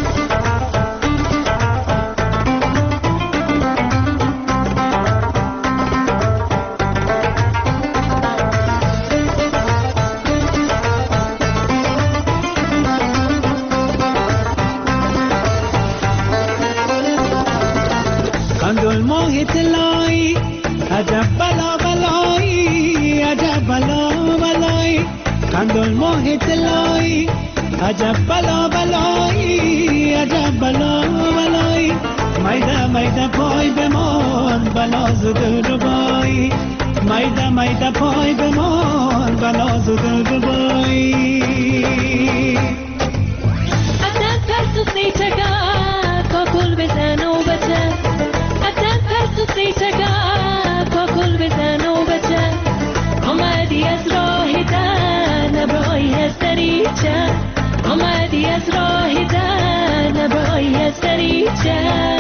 Speaker 10: عجب بلا بلایی عجب بلا بلایی قندل ماه طلایی عجب بلا بلایی عجب بلا بلایی میده میده پای بمان بلا زود ربایی میده میده پای بمان بلا زود ربایی
Speaker 11: اتن پرسو سیچگا کاکل بزن و بچه اتن پرسو سیچگا کاکل بزن و بچه آمدی از راه در نبرای از دریچه آمدی از راه در نبرای از دریچه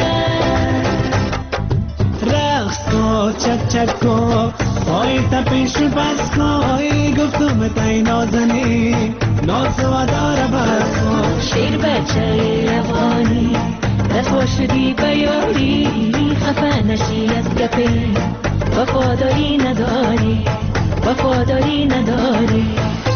Speaker 10: رقص کو چک چک کو پای تپش بس کو گفتم تای نازنی ناز و دار بس کو
Speaker 11: شیر بچه افغانی رسوا شدی بیاری خفه نشی از گپی وفاداری نداری وفاداری نداری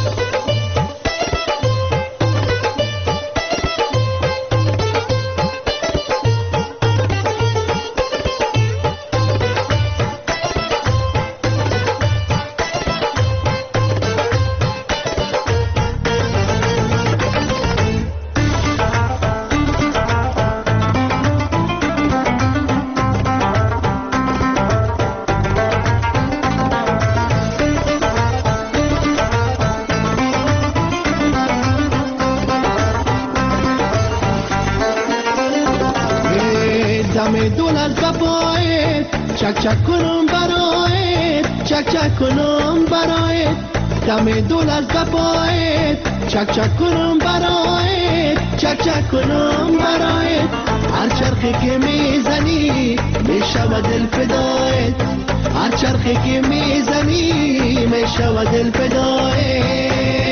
Speaker 10: چک چک کنم برایت چک چک کنم برایت دم دولت کپایت چک چک کنم برایت چک چک کنم برایت هر چرخی که میزنی میشود دل فدایت هر چرخی که میزنی میشود دل فدایت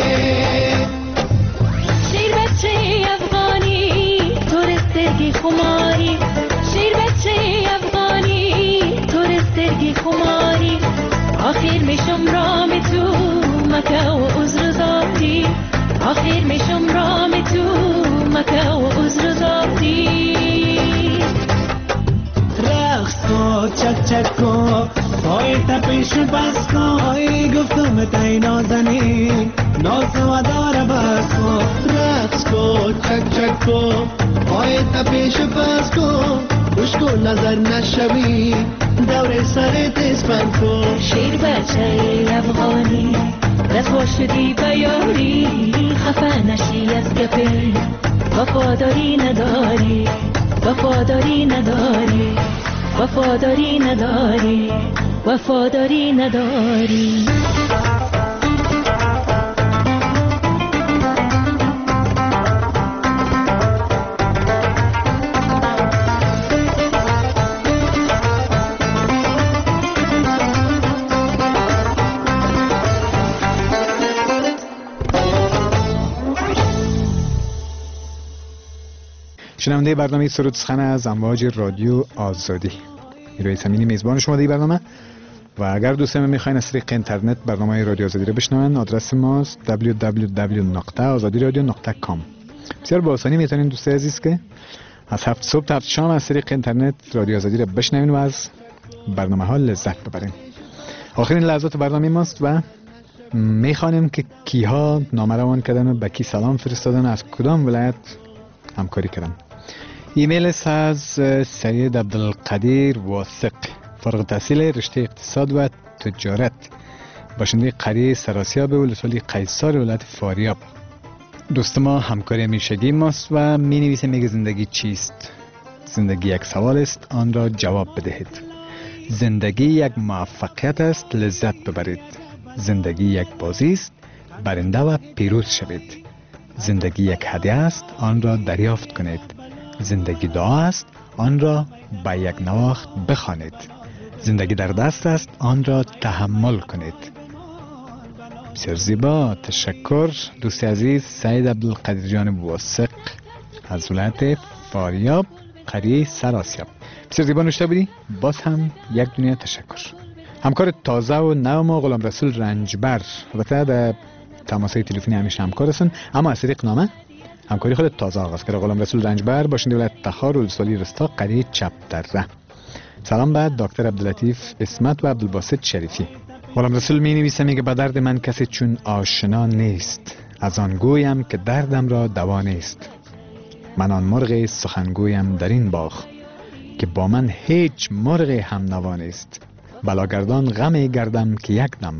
Speaker 11: شیر بچه افغانی تو رستگی خماری شیر بچه افغانی تو رستگی خماری آخر میشم رام تو مکه و عذر ذاتی آخر میشم رام تو مکه و عذر ذاتی
Speaker 10: رقص کو چک چک کو پای تپش بس کو گفتم تای نازنی ناز و دار بس کو رقص کو چک چک کو پای تپش بس کو نظر نشوی دور سرت اسپن کن.
Speaker 11: شیر بچه افغانی رسوا شدی بیاری، خفه نشی از گپی وفاداری نداری، وفاداری نداری، وفاداری نداری، وفاداری نداری.
Speaker 7: شنونده برنامه سرود سخن از امواج رادیو آزادی، میروی سمینی میزبان شما دی برنامه. و اگر دوستان میخواین از طریق اینترنت برنامه رادیو آزادی رو بشنون، آدرس ماست www.azadiradio.com. بسیار با آسانی میتونین دوست عزیز که از 7 صبح تا 7 شام از طریق اینترنت رادیو آزادی رو بشنوین و از برنامه ها لذت ببرین. آخرین لحظات برنامه ماست و میخوانیم که کیها نامه روان کردن و به کی سلام فرستادن، از کدام ولایت همکاری کردن. ایمیل است از سید عبدالقدیر واثق، فارغ التحصیل رشته اقتصاد و تجارت، باشنده قریه سراسیاب ولسوالی قیصار ولایت فاریاب. دوست ما همکاری همیشگی ماست و می نویسه میگه زندگی چیست؟ زندگی یک سوال است، آن را جواب بدهید. زندگی یک موفقیت است، لذت ببرید. زندگی یک بازی است، برنده و پیروز شوید. زندگی یک هدیه است، آن را دریافت کنید. زندگی دعا است، آن را به یک نواخت بخوانید. زندگی در دست است، آن را تحمل کنید. بسیار زیبا، تشکر دوست عزیز سید عبدالقدیر جان واثق از ولایت فاریاب قریه سراسیاب. بسیار زیبا نوشته بودی، باز هم یک دنیا تشکر. همکار تازه و نو ما غلام رسول رنجبر، البته در تماسهای تلفنی همیشه همکار هستن، اما از طریق نامه همکاری خود تازه آغاز کرده. غلام رسول رنجبر باشنده ولایت تخار ولسوالی رستا قریه چپدره. سلام به دکتر عبداللطیف اسمت و عبدالباسط شریفی. غلام رسول می نویسه میگه به درد من کسی چون آشنا نیست، از آن گویم که دردم را دوا نیست. من آن مرغ سخنگویم در این باغ که با من هیچ مرغ هم نوا نیست. بلاگردان غمی گردم که یک دم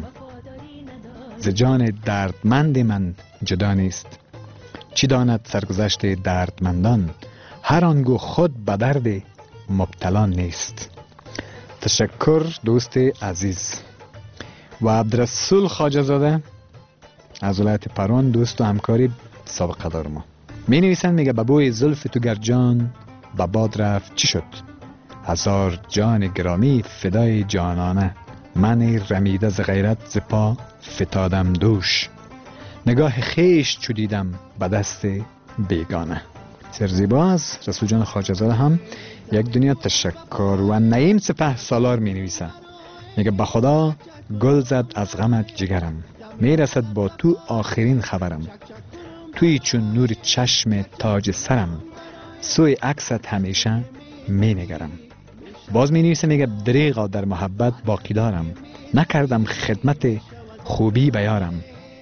Speaker 7: ز جان دردمند من جدا نیست. چی داند سرگذشت دردمندان، هر آنگو خود به درد مبتلا نیست. تشکر دوست عزیز. و عبدالرسول خواجه زاده از ولایت پروان، دوست و همکاری سابقه دار ما، می نویسن میگه به بوی زلف تو گر جان به باد رفت چی شد؟ هزار جان گرامی فدای جانانه، من رمیده ز غیرت ز پا فتادم دوش. نگاه خیش چو دیدم به دست بیگانه. بسیار زیبا از رسول جان خواجه زاده هم یک دنیا تشکر. و نعیم سپه سالار می نویسه میگه به خدا گل زد از غمت جگرم، می رسد با تو آخرین خبرم. توی چون نور چشم تاج سرم، سوی عکست همیشه می نگرم. باز می نویسه میگه دریغا در محبت باقی دارم، نکردم خدمت خوبی بیارم.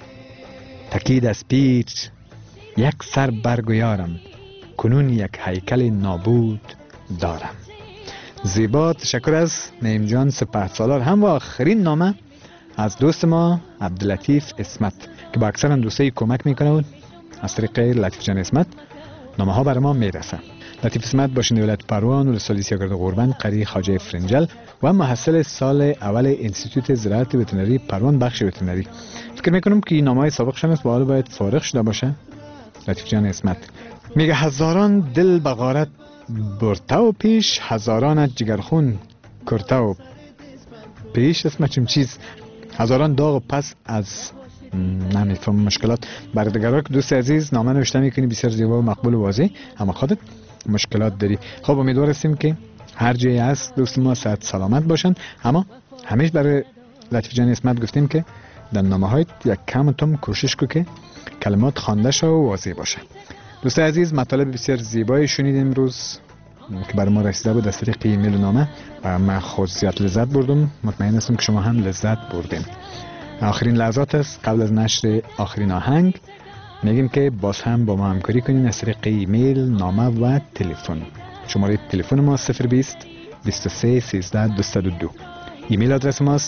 Speaker 7: تکید از پیر یک سر برگویارم، کنون یک هیکل نابود دارم. زیبا، تشکر از نعیم جان سپه سالار. هم و آخرین نامه از دوست ما عبداللطیف اسمت که با اکثر دوستایی کمک میکنه و از طریق لطیف جان اسمت نامه ها بر ما میرسه. لطیف اسمت باشنده ولایت پروان ولسوالی سیاگرد قربان قریه خواجه فرنجل و محصل سال اول انستیتوت زراعت وترنری پروان بخش وترنری. فکر میکنم که این نامه سابق شون است و حالا باید فارغ شده باشه. لطیف جان اسمت میگه هزاران دل به غارت برته و پیش، هزاران جگرخون کرته و پیش. اسمت چون چیز هزاران داغ و پس از نمیفهم مشکلات برای دیگران که دوست عزیز نامه نوشته میکنی بسیار زیبا و مقبول و واضح، اما خودت مشکلات داری. خب امیدوار هستیم که هر جایی هست دوست ما صحت سلامت باشن. اما همیشه برای لطیف جان اسمت گفتیم که در نامه هایت یک کم تم کوشش کو که کلمات خوانده شو و واضح باشه. دوست عزیز مطالب بسیار زیبایی شنیدیم امروز که برای ما رسیده بود از طریق ایمیل و نامه و من خود زیاد لذت بردم. مطمئن هستم که شما هم لذت بردین. آخرین لحظات است قبل از نشر آخرین آهنگ میگیم که باز هم با ما همکاری کنین از طریق ایمیل، نامه و تلفن. شماره تلفن ما 020 23 13 202. ایمیل آدرس ماست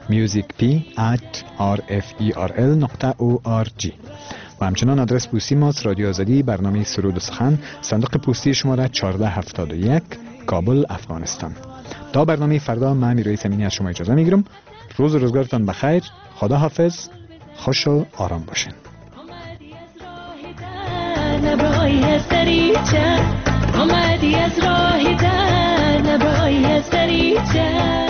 Speaker 7: musicp@rferl.org و همچنان آدرس پستی ماست رادیو آزادی، برنامه سرود و سخن، صندوق پستی شماره 1471، کابل، افغانستان. تا برنامه فردا من امیررئیس امینی از شما اجازه میگیرم. روز و روزگارتان بخیر. خدا حافظ. خوش و آرام باشین.
Speaker 11: آمدی از راه در نبایی از دریچه.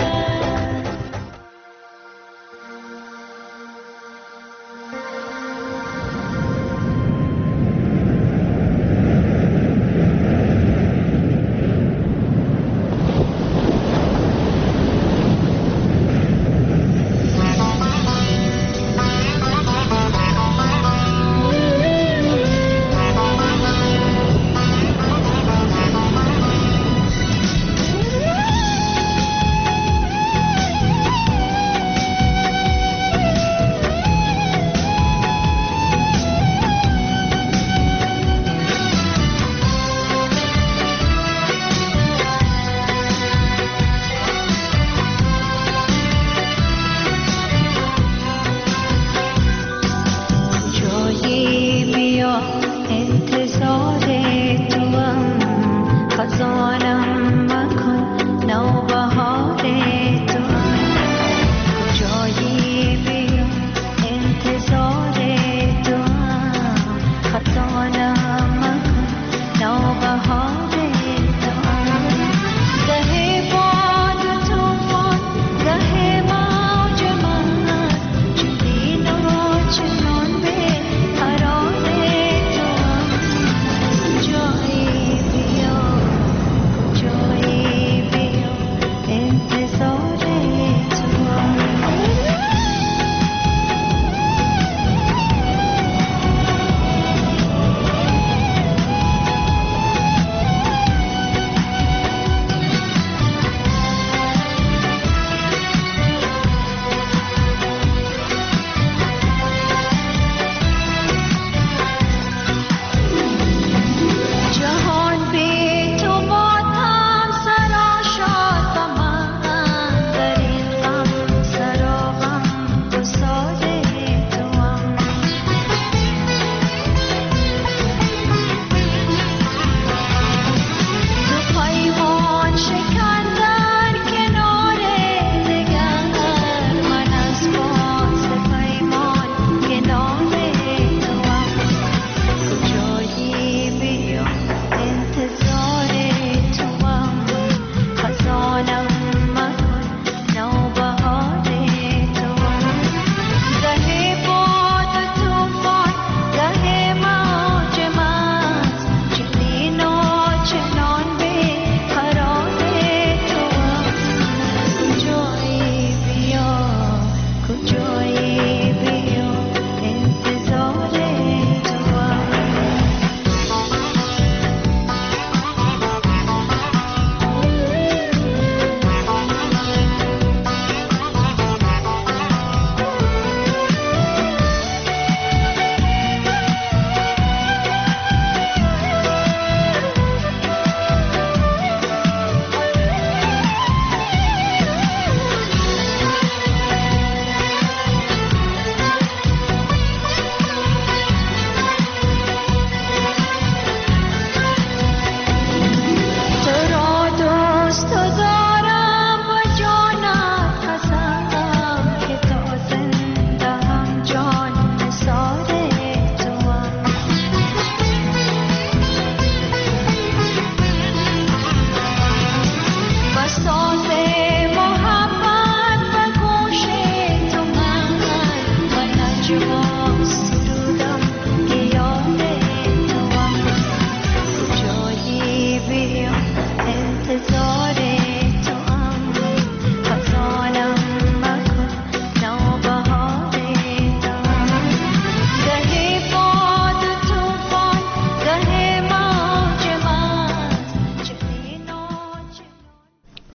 Speaker 10: ساز